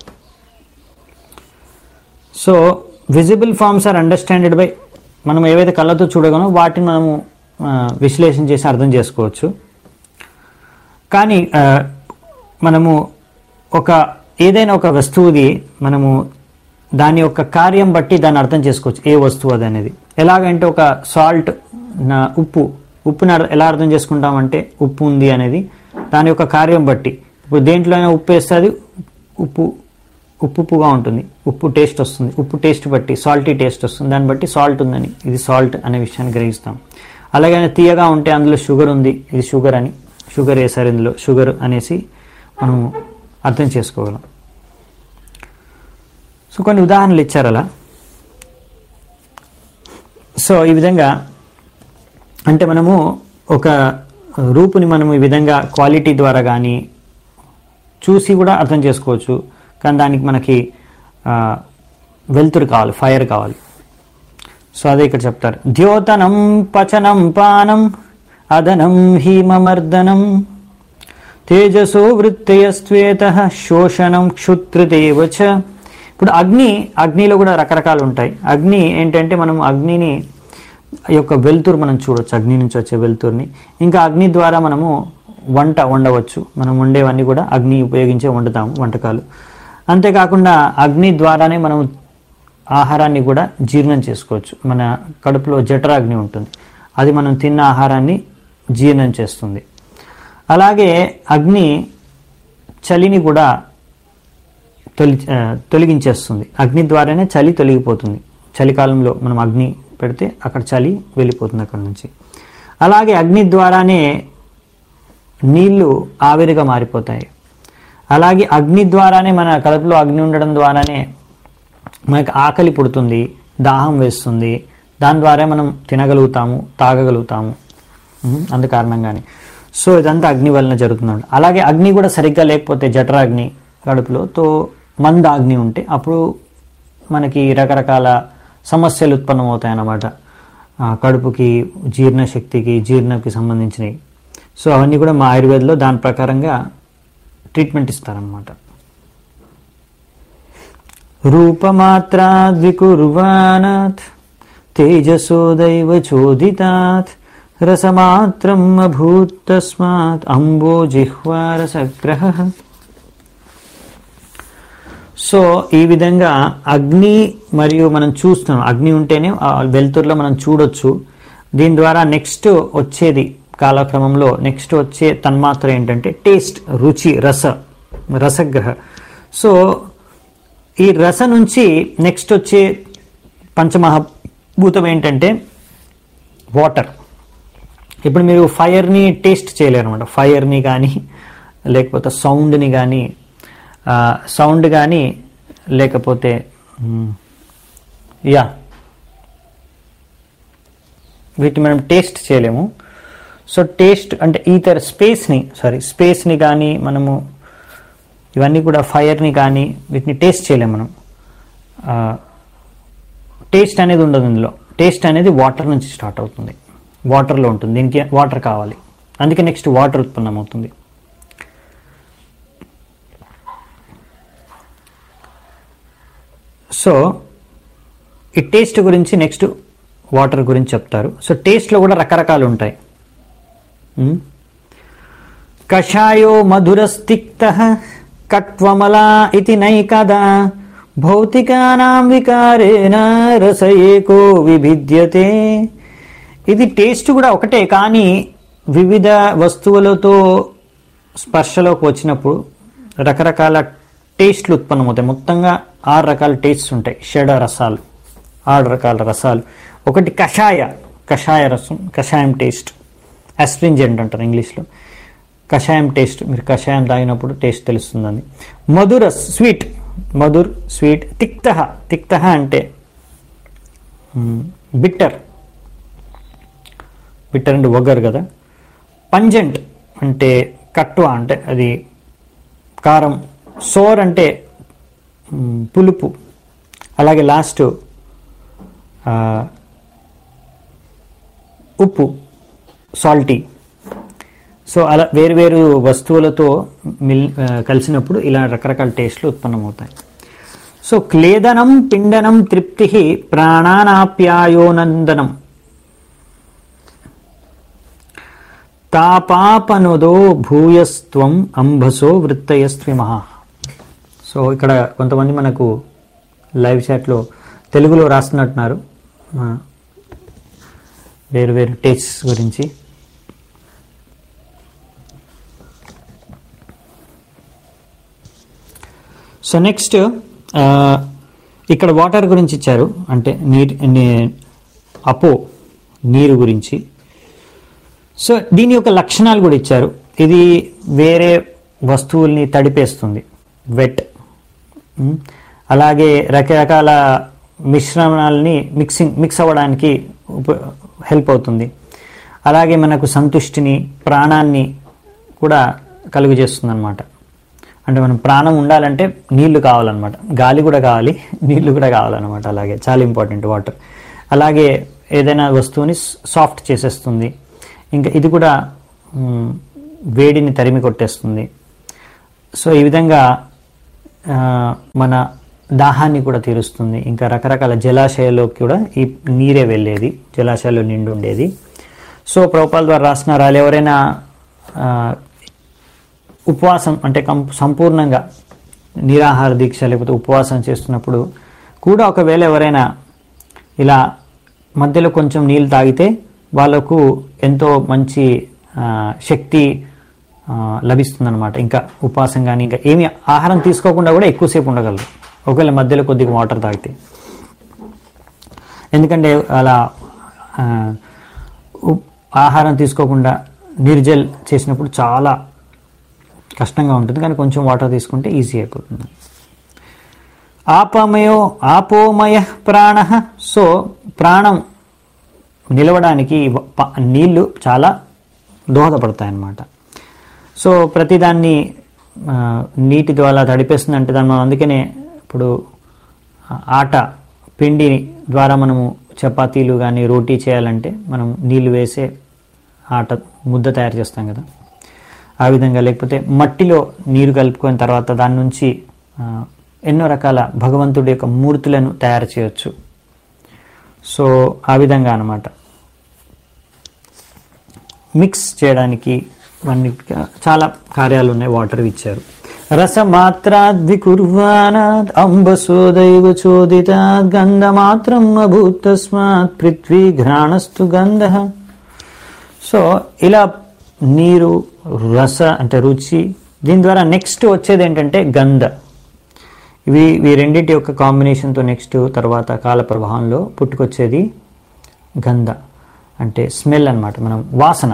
So visible forms are understanded by, మనం ఏవైతే కళ్ళతో చూడగలమో వాటిని మనము విశ్లేషణ చేసి అర్థం చేసుకోవచ్చు. కానీ మనము ఒక ఏదైనా ఒక వస్తువుది మనము దాని యొక్క కార్యం బట్టి దాన్ని అర్థం చేసుకోవచ్చు, ఏ వస్తువు అది అనేది. ఎలాగంటే ఒక సాల్ట్ నా ఉప్పు ఉప్పుని ఎలా అర్థం చేసుకుంటామంటే ఉప్పు ఉంది అనేది దాని యొక్క కార్యం బట్టి. ఇప్పుడు దేంట్లో అయినా ఉప్పు వేస్తే అది ఉప్పు ఉప్పు ఉప్పుగా ఉంటుంది, ఉప్పు టేస్ట్ వస్తుంది. ఉప్పు టేస్ట్ బట్టి సాల్టీ టేస్ట్ వస్తుంది, దాన్ని బట్టి సాల్ట్ ఉందని ఇది సాల్ట్ అనే విషయాన్ని గ్రహిస్తాం. అలాగే తీయగా ఉంటే అందులో షుగర్ ఉంది, ఇది షుగర్ అని, షుగర్ వేసారు ఇందులో షుగర్ అనేసి మనం అర్థం చేసుకోగలం. సో కొన్ని ఉదాహరణలు ఇచ్చారు అలా. సో ఈ విధంగా అంటే మనము ఒక రూపుని మనము ఈ విధంగా క్వాలిటీ ద్వారా కానీ చూసి కూడా అర్థం చేసుకోవచ్చు. కానీ దానికి మనకి వెలుతురు కావాలి, ఫైర్ కావాలి. సో అదే ఇక్కడ చెప్తారు, ద్యోతనం పచనం పానం అదనం హీమమర్దనం తేజసో వృత్తయస్వేత శోషణం క్షుత్రదేవచ. ఇప్పుడు అగ్ని, అగ్నిలో కూడా రకరకాలు ఉంటాయి. అగ్ని ఏంటంటే మనం అగ్నిని యొక్క వెలుతురు మనం చూడవచ్చు, అగ్ని నుంచి వచ్చే వెలుతురుని. ఇంకా అగ్ని ద్వారా మనము వంట వండవచ్చు, మనం వండేవన్నీ కూడా అగ్ని ఉపయోగించే వండుతాము వంటకాలు. అంతేకాకుండా అగ్ని ద్వారానే మనం ఆహారాన్ని కూడా జీర్ణం చేసుకోవచ్చు. మన కడుపులో జఠరాగ్ని ఉంటుంది, అది మనం తిన్న ఆహారాన్ని జీర్ణం చేస్తుంది. అలాగే అగ్ని చలిని కూడా తొలి తొలగించేస్తుంది. అగ్ని ద్వారానే చలి తొలగిపోతుంది. చలికాలంలో మనం అగ్ని పెడితే అక్కడ చలి వెళ్ళిపోతుంది అక్కడ నుంచి. అలాగే అగ్ని ద్వారానే నీళ్లు ఆవిరిగా మారిపోతాయి. అలాగే అగ్ని ద్వారానే మన కడుపులో అగ్ని ఉండడం ద్వారానే మనకు ఆకలి పుడుతుంది, దాహం వేస్తుంది. దాని ద్వారా మనం తినగలుగుతాము, తాగగలుగుతాము అందు కారణంగానే. సో ఇదంతా అగ్ని వలన జరుగుతుంది. అలాగే అగ్ని కూడా సరిగ్గా లేకపోతే జఠరాగ్ని కడుపులో తో మంద అగ్ని ఉంటే అప్పుడు మనకి రకరకాల సమస్యలు ఉత్పన్నమవుతాయి అన్నమాట. కడుపుకి, జీర్ణశక్తికి, జీర్ణకి సంబంధించినవి. సో అవన్నీ కూడా మా ఆయుర్వేదంలో దాని ప్రకారంగా ట్రీట్మెంట్ ఇస్తారనమాట. రూపమాత్రా ద్వికుర్వాణాత్ తేజసో దైవ చోదితాత్ రసమాత్రం అభూత్ తస్మాత్ అంబో జిహ్వా రసగ్రహః. సో ఈ విధంగా అగ్ని మరియు మనం చూస్తున్నాం, అగ్ని ఉంటేనే వెలుతురులో మనం చూడొచ్చు. దీని ద్వారా నెక్స్ట్ వచ్చేది కాలక్రమంలో నెక్స్ట్ వచ్చే తన్మాత్ర ఏంటంటే టేస్ట్, రుచి, రస రసగ్రహ. సో ఈ రస నుంచి నెక్స్ట్ వచ్చే పంచమహాభూతం ఏంటంటే వాటర్. ఇప్పుడు మీరు ఫైర్ని టేస్ట్ చేయలేరు అనమాట. ఫైర్ని కానీ లేకపోతే సౌండ్ని కానీ సౌండ్ కానీ లేకపోతే యా వీటిని మనం టేస్ట్ చేయలేము. సో టేస్ట్ అంటే ఈతర స్పేస్ని సారీ స్పేస్ని కానీ మనము ఇవన్నీ కూడా ఫైర్ని కానీ వీటిని టేస్ట్ చేయలేము మనం. టేస్ట్ అనేది ఉండదు ఇందులో. టేస్ట్ అనేది వాటర్ నుంచి స్టార్ట్ అవుతుంది, వాటర్లో ఉంటుంది. దీనికి వాటర్ కావాలి, అందుకే నెక్స్ట్ వాటర్ ఉత్పన్నం అవుతుంది. సో ఈ టేస్ట్ గురించి నెక్స్ట్ వాటర్ గురించి చెప్తారు. సో టేస్ట్లో కూడా రకరకాలు ఉంటాయి. కషాయో మధురస్తిక్తః కట్వమలా ఇతి నైకదా భౌతికానాం వికారేణ రస ఏకో విభిద్యతే. ఇది టేస్ట్ కూడా ఒకటే, కానీ వివిధ వస్తువులతో స్పర్శలోకి వచ్చినప్పుడు రకరకాల టేస్ట్లు ఉత్పన్నమవుతాయి. మొత్తంగా ఆరు రకాల టేస్ట్స్ ఉంటాయి, షడ రసాలు, ఆరు రకాల రసాలు. ఒకటి కషాయ, కషాయ రసం, కషాయం టేస్ట్, అస్ట్రింజెంట్ అంటారు ఇంగ్లీష్లో. కషాయం టేస్ట్, మీరు కషాయం తాగినప్పుడు టేస్ట్ తెలుస్తుందని. మధుర స్వీట్, మధుర్ స్వీట్. తిక్త, తిక్త అంటే బిట్టర్, బిట్టర్ అంటే వగర్ కదా. పంజెంట్ అంటే కట్వ, అంటే అది కారం. సోర్ అంటే పులుపు. అలాగే లాస్ట్ ఉప్పు, సాల్టీ. సో అలా వేరువేరు వస్తువులతో మిల్ కలిసినప్పుడు ఇలా రకరకాల టేస్ట్లు ఉత్పన్నమవుతాయి. సో క్లేదనం పిండనం తృప్తి ప్రాణానాప్యాయోనందనం తాపాపనుదో భూయస్త్వం అంబసో వృత్తయస్త్విమః. సో ఇక్కడ కొంతమంది మనకు లైవ్ చాట్లో తెలుగులో రాస్తున్నట్టున్నారు వేరు వేరు టేస్ట్స్ గురించి. సో నెక్స్ట్ ఇక్కడ వాటర్ గురించి ఇచ్చారు, అంటే నీటి అపో నీరు గురించి. సో దీని యొక్క లక్షణాలు కూడా ఇచ్చారు. ఇది వేరే వస్తువుల్ని తడిపేస్తుంది, వెట్. అలాగే రకరకాల మిశ్రమాలని మిక్సింగ్ మిక్స్ అవ్వడానికి ఉప హెల్ప్ అవుతుంది. అలాగే మనకు సంతుష్టిని, ప్రాణాన్ని కూడా కలుగు చేస్తుంది అనమాట. అంటే మనం ప్రాణం ఉండాలంటే నీళ్లు కావాలన్నమాట, గాలి కూడా కావాలి, నీళ్లు కూడా కావాలన్నమాట. అలాగే చాలా ఇంపార్టెంట్ వాటర్. అలాగే ఏదైనా వస్తువుని సాఫ్ట్ చేసేస్తుంది. ఇంకా ఇది కూడా వేడిని తరిమి కొట్టేస్తుంది. సో ఈ విధంగా మన దాహాన్ని కూడా తీరుస్తుంది. ఇంకా రకరకాల జలాశయాల్లోకి కూడా ఈ నీరే వెళ్ళేది, జలాశయాల్లో నిండి ఉండేది. సో ప్రభుపాల ద్వారా రాస్తున్నారు, ఎవరైనా ఉపవాసం అంటే సంపూర్ణంగా నిరాహార దీక్ష లేకపోతే ఉపవాసం చేస్తున్నప్పుడు కూడా ఒకవేళ ఎవరైనా ఇలా మధ్యలో కొంచెం నీళ్ళు తాగితే వాళ్ళకు ఎంతో మంచి శక్తి లభిస్తుందన్నమాట. ఇంకా ఉపవాసం కానీ ఇంకా ఏమి ఆహారం తీసుకోకుండా కూడా ఎక్కువసేపు ఉండగలరు ఒకవేళ మధ్యలో కొద్దిగా వాటర్ తాగితే. ఎందుకంటే అలా ఆహారం తీసుకోకుండా నిర్జల్ చేసినప్పుడు చాలా కష్టంగా ఉంటుంది, కానీ కొంచెం వాటర్ తీసుకుంటే ఈజీ అయిపోతుంది. ఆపమయో ఆపోమయ ప్రాణ. సో ప్రాణం నిలవడానికి నీళ్లు చాలా దోహదపడతాయన్నమాట. సో ప్రతిదాన్ని నీటి ద్వారా తడిపేస్తుంది అంటే దాన్ని మనం అందుకనే ఇప్పుడు ఆట పిండి ద్వారా మనము చపాతీలు కానీ రోటీ చేయాలంటే మనం నీళ్లు వేసే ఆట ముద్ద తయారు చేస్తాం కదా, ఆ విధంగా. లేకపోతే మట్టిలో నీరు కలుపుకున్న తర్వాత దాని నుంచి ఎన్నో రకాల భగవంతుడి యొక్క మూర్తులను తయారు చేయొచ్చు. సో ఆ విధంగా అన్నమాట మిక్స్ చేయడానికి అన్ని చాలా కార్యాలు ఉన్నాయి. వాటర్ ఇచ్చారు. రసమాత్రాద్వికుర్వాణాద్ అంబసోదైవ చోదితాద్ గంధమాత్రం అభూత్ తస్మాత్ పృథ్వీ ఘ్రాణస్తు గంధః. సో ఇలా నీరు, రస అంటే రుచి, దీని ద్వారా నెక్స్ట్ వచ్చేది ఏంటంటే గంధ. ఇవి ఈ రెండింటి యొక్క కాంబినేషన్తో నెక్స్ట్ తర్వాత కాల ప్రవాహంలో పుట్టుకొచ్చేది గంధ అంటే స్మెల్ అన్నమాట, మనం వాసన.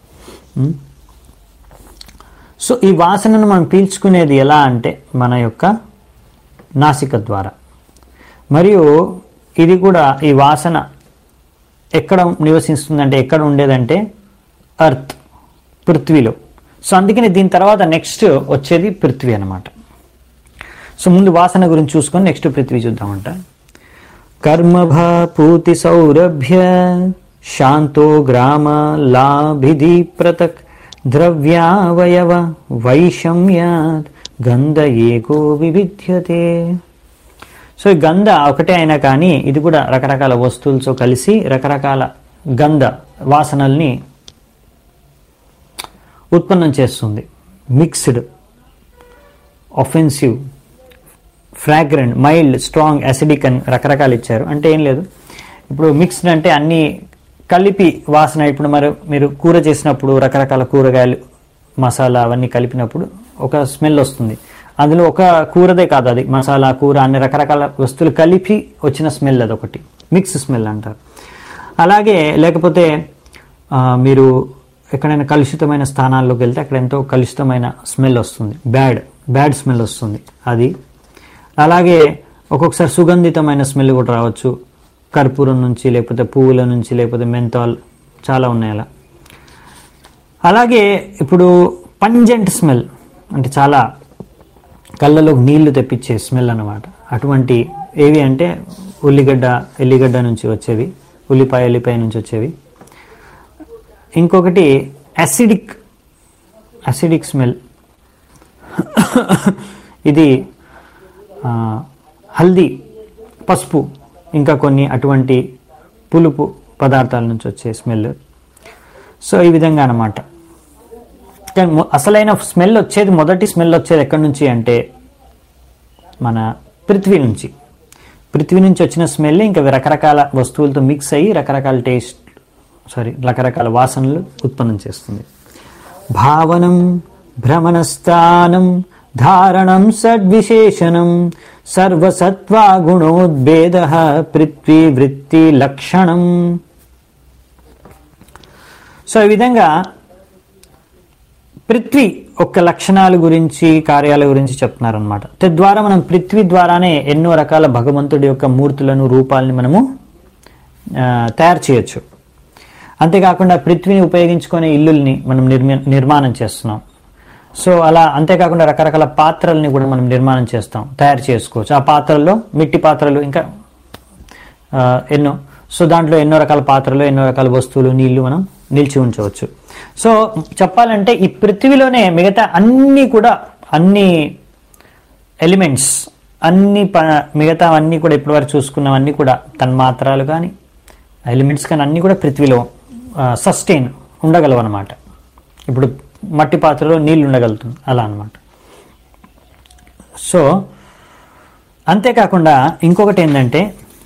సో ఈ వాసనను మనం పీల్చుకునేది ఎలా అంటే మన యొక్క నాసిక ద్వారా. మరియు ఇది కూడా ఈ వాసన ఎక్కడ నివసిస్తుందంటే ఎక్కడ ఉండేదంటే అర్త్, పృథ్వీలో. సో అందుకని దీని తర్వాత నెక్స్ట్ వచ్చేది పృథ్వీ అన్నమాట. సో ముందు వాసన గురించి చూసుకొని నెక్స్ట్ పృథ్వీ చూద్దామంట. కర్మభా పూతి సౌరభ్య శాంతో గ్రామ లాభిధి ప్రతక్ ద్రవ్యావయవ వైషమ్యాత్ గంధ ఏకో వివిధ్యతే. సో ఈ గంధ ఒకటే అయినా కానీ ఇది కూడా రకరకాల వస్తువులతో కలిసి రకరకాల గంధ వాసనల్ని ఉత్పన్నం చేస్తుంది. Mixed, offensive, fragrant, mild, strong, acidic అని రకరకాలు ఇచ్చారు. అంటే ఏం లేదు, ఇప్పుడు మిక్స్డ్ అంటే అన్నీ కలిపి వాసన. ఇప్పుడు మరి మీరు కూర చేసినప్పుడు రకరకాల కూరగాయలు, మసాలా అవన్నీ కలిపినప్పుడు ఒక స్మెల్ వస్తుంది. అందులో ఒక కూరదే కాదు, అది మసాలా కూర అన్ని రకరకాల వస్తువులు కలిపి వచ్చిన స్మెల్, అదొకటి మిక్స్ స్మెల్ అంటారు. అలాగే లేకపోతే మీరు ఎక్కడైనా కలుషితమైన స్థానాల్లోకి వెళ్తే అక్కడ ఎంతో కలుషితమైన స్మెల్ వస్తుంది, బ్యాడ్ బ్యాడ్ స్మెల్ వస్తుంది అది. అలాగే ఒక్కొక్కసారి సుగంధితమైన స్మెల్ కూడా రావచ్చు, కర్పూరం నుంచి, లేకపోతే పువ్వుల నుంచి, లేకపోతే మెంతాల్, చాలా ఉన్నాయి అలా. అలాగే ఇప్పుడు పంజెంట్ స్మెల్ అంటే చాలా కళ్ళలో నీళ్లు తెప్పించే స్మెల్ అన్నమాట. అటువంటి ఏవి అంటే ఉల్లిగడ్డ ఎల్లిగడ్డ నుంచి వచ్చేవి, ఉల్లిపాయ ఎల్లిపాయ నుంచి వచ్చేవి. ఇంకొకటి యాసిడిక్ యాసిడిక్ స్మెల్, ఇది హల్దీ, పసుపు, ఇంకా కొన్ని అటువంటి పులుపు పదార్థాల నుంచి వచ్చే స్మెల్. సో ఈ విధంగా అన్నమాట. కానీ అసలైన స్మెల్ వచ్చేది, మొదటి స్మెల్ వచ్చేది ఎక్కడి నుంచి అంటే మన పృథ్వీ నుంచి. పృథ్వీ నుంచి వచ్చిన స్మెల్ ఇంకా రకరకాల వస్తువులతో మిక్స్ అయ్యి రకరకాల టేస్ట్ సారీ రకరకాల వాసనలు ఉత్పన్నం చేస్తుంది. భావనం భ్రమణస్థానం ధారణం సద్విశేషణం సర్వసత్వా గుణోద్భేద పృథ్వీ వృత్తి లక్షణం. సో ఈ విధంగా పృథ్వీ ఒక్క లక్షణాల గురించి, కార్యాల గురించి చెప్తున్నారనమాట. తద్వారా మనం పృథ్వీ ద్వారానే ఎన్నో రకాల భగవంతుడి యొక్క మూర్తులను, రూపాలని మనము తయారు చేయొచ్చు. అంతేకాకుండా పృథ్వీని ఉపయోగించుకునే ఇల్లుల్ని మనం నిర్మి నిర్మాణం చేస్తున్నాం. సో అలా అంతేకాకుండా రకరకాల పాత్రల్ని కూడా మనం నిర్మాణం చేస్తాం, తయారు చేసుకోవచ్చు. ఆ పాత్రల్లో మిట్టి పాత్రలు ఇంకా ఎన్నో. సో దాంట్లో ఎన్నో రకాల పాత్రలు, ఎన్నో రకాల వస్తువులు, నీళ్లు మనం నిలిచి ఉంచవచ్చు. సో చెప్పాలంటే ఈ పృథ్వీలోనే మిగతా అన్నీ కూడా, అన్ని ఎలిమెంట్స్ అన్ని మిగతా అన్నీ కూడా ఇప్పటివరకు చూసుకున్నవన్నీ కూడా తన్మాత్రాలు కానీ ఎలిమెంట్స్ కానీ అన్నీ కూడా పృథ్వీలో సస్టైన్ ఉండగలవు అనమాట. ఇప్పుడు మట్టి పాత్రలో నీళ్ళు ఉండగలుగుతుంది అలా అనమాట. సో అంతేకాకుండా ఇంకొకటి ఏంటంటే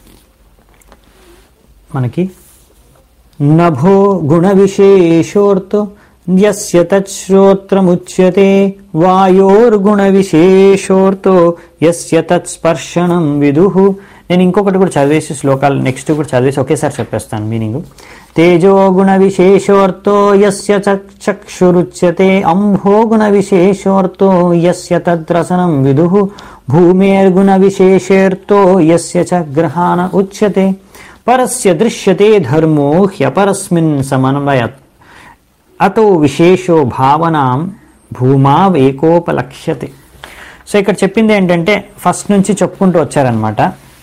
మనకి నభో గుణ విశేషోర్తో యస్య తచ్శ్రోత్రముచ్యతే వాయోర్గుణ విశేషోర్తో యస్య తత్స్పర్శనం విదుః. నేను ఇంకొకటి కూడా చదివేసి శ్లోకాలు నెక్స్ట్ కూడా చదివేసి ఒకేసారి చెప్పేస్తాను మీనింగ్. తేజో గుణ విశేషోర్తో యస్య చక్షురుచ్యతే అంభో గుణ విశేషోర్తో యస్య తద్రసనం విదుః భూమేర్గుణ విశేషేర్తో యస్య చ గ్రహాణ ఉచ్యతే పరస్య దృశ్యతే ధర్మో హ్యపరస్మిన్ సమన్వయత్ అతో విశేషో భావనాం భూమావేకోపలక్ష్యతే. సో ఇక్కడ చెప్పింది ఏంటంటే ఫస్ట్ నుంచి చెప్పుకుంటూ వచ్చారనమాట.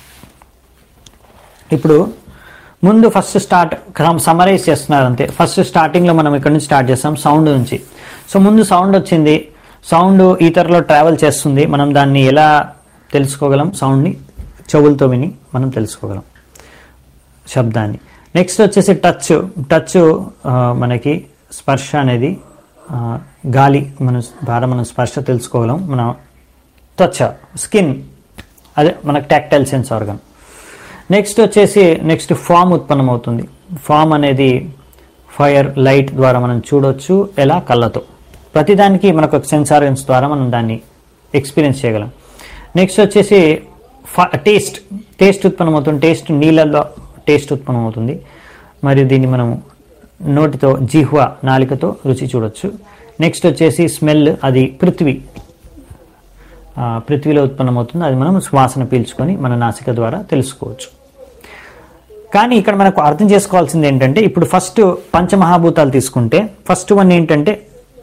ఇప్పుడు ముందు ఫస్ట్ స్టార్ట్ సమరైజ్ చేస్తున్నారు అంతే. ఫస్ట్ స్టార్టింగ్లో మనం ఇక్కడ నుంచి స్టార్ట్ చేస్తాం సౌండ్ నుంచి. సో ముందు సౌండ్ వచ్చింది, సౌండ్ ఈథర్లో ట్రావెల్ చేస్తుంది. మనం దాన్ని ఎలా తెలుసుకోగలం? సౌండ్ని చెవులతో విని మనం తెలుసుకోగలం శబ్దాన్ని. నెక్స్ట్ వచ్చేసి టచ్. టచ్ మనకి స్పర్శ అనేది గాలి మన ద్వారా మనం స్పర్శ తెలుసుకోగలం. మన త్వచ, స్కిన్, అదే మనకు టాక్టైల్ సెన్స్ ఆర్గన్. నెక్స్ట్ వచ్చేసి నెక్స్ట్ ఫామ్ ఉత్పన్నమవుతుంది. ఫామ్ అనేది ఫైర్, లైట్ ద్వారా మనం చూడవచ్చు. ఎలా? కళ్ళతో. ప్రతిదానికి మనకు సెన్స్ ఆర్గన్స్ ద్వారా మనం దాన్ని ఎక్స్పీరియన్స్ చేయగలం. నెక్స్ట్ వచ్చేసి టేస్ట్. టేస్ట్ ఉత్పన్నమవుతుంది. టేస్ట్ నీళ్ళల్లో టేస్ట్ ఉత్పన్నమవుతుంది. మరియు దీన్ని మనం నోటితో, జిహ్వ, నాలికతో రుచి చూడొచ్చు. నెక్స్ట్ వచ్చేసి స్మెల్. అది పృథ్వీ పృథ్వీలో ఉత్పన్నమవుతుంది. అది మనం శ్వాసను పీల్చుకొని మన నాసిక ద్వారా తెలుసుకోవచ్చు. కానీ ఇక్కడ మనకు అర్థం చేసుకోవాల్సింది ఏంటంటే ఇప్పుడు ఫస్ట్ పంచమహాభూతాలు తీసుకుంటే ఫస్ట్ వన్ ఏంటంటే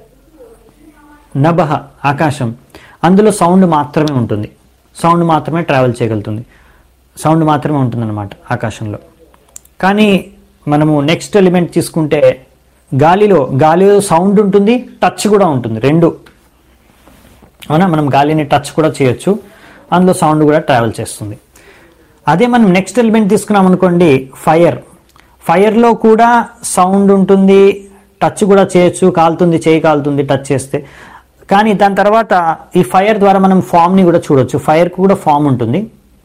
నభః, ఆకాశం. అందులో సౌండ్ మాత్రమే ఉంటుంది. సౌండ్ మాత్రమే ట్రావెల్ చేయగలుగుతుంది. సౌండ్ మాత్రమే ఉంటుందన్నమాట ఆకాశంలో. కానీ మనము నెక్స్ట్ ఎలిమెంట్ తీసుకుంటే గాలిలో గాలిలో సౌండ్ ఉంటుంది, టచ్ కూడా ఉంటుంది, రెండు. అవునా? మనం గాలిని టచ్ కూడా చేయొచ్చు, అందులో సౌండ్ కూడా ట్రావెల్ చేస్తుంది. అదే మనం నెక్స్ట్ ఎలిమెంట్ తీసుకున్నాం అనుకోండి, ఫైర్. ఫైర్లో కూడా సౌండ్ ఉంటుంది, టచ్ కూడా చేయొచ్చు, కాలుతుంది, చేయి కాలుతుంది టచ్ చేస్తే. కానీ దాని తర్వాత ఈ ఫైర్ ద్వారా మనం ఫామ్ని కూడా చూడొచ్చు. ఫైర్కి కూడా ఫామ్ ఉంటుంది.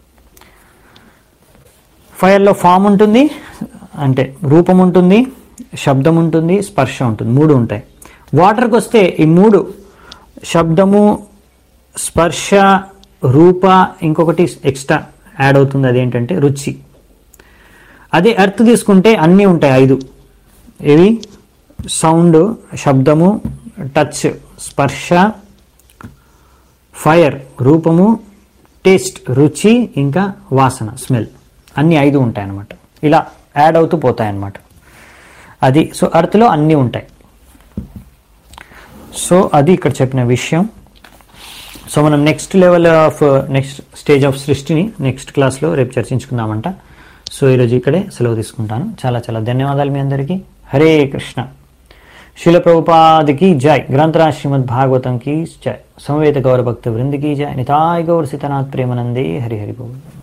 ఫైర్లో ఫామ్ ఉంటుంది, అంటే రూపం ఉంటుంది, శబ్దం ఉంటుంది, స్పర్శ ఉంటుంది, మూడు ఉంటాయి. వాటర్కి వస్తే ఈ మూడు, శబ్దము, స్పర్శ, రూప, ఇంకొకటి ఎక్స్ట్రా యాడ్ అవుతుంది, అదేంటంటే రుచి. అదే ఎర్త్ తీసుకుంటే అన్నీ ఉంటాయి ఐదు. ఇవి సౌండ్, శబ్దము, టచ్ స్పర్శ, ఫైర్ రూపము, టేస్ట్ రుచి, ఇంకా వాసన స్మెల్, అన్ని ఐదు ఉంటాయి అన్నమాట. ఇలా యాడ్ అవుతూ పోతాయి అన్నమాట. అది సో అర్త్లో అన్నీ ఉంటాయి. సో అది ఇక్కడ చెప్పిన విషయం. సో మనం next level of next stage of సృష్టిని నెక్స్ట్ క్లాస్లో రేపు చర్చించుకుందామంట. సో ఈరోజు ఇక్కడే సెలవు తీసుకుంటాను. చాలా చాలా ధన్యవాదాలు మీ అందరికీ. హరే కృష్ణ. శిల ప్రభుపాదికి జై. గ్రంథరాజ్ శ్రీమద్ భాగవతం की जय. समवेत गौर भक्त वृंद की जय. निताय गौर सीतानाथ प्रेमानंदे. हरि हरि बोल.